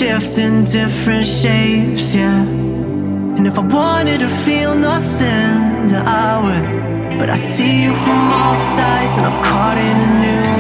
shift in different shapes, yeah. And if I wanted to feel nothing, then I would. But I see you from all sides, and I'm caught in a new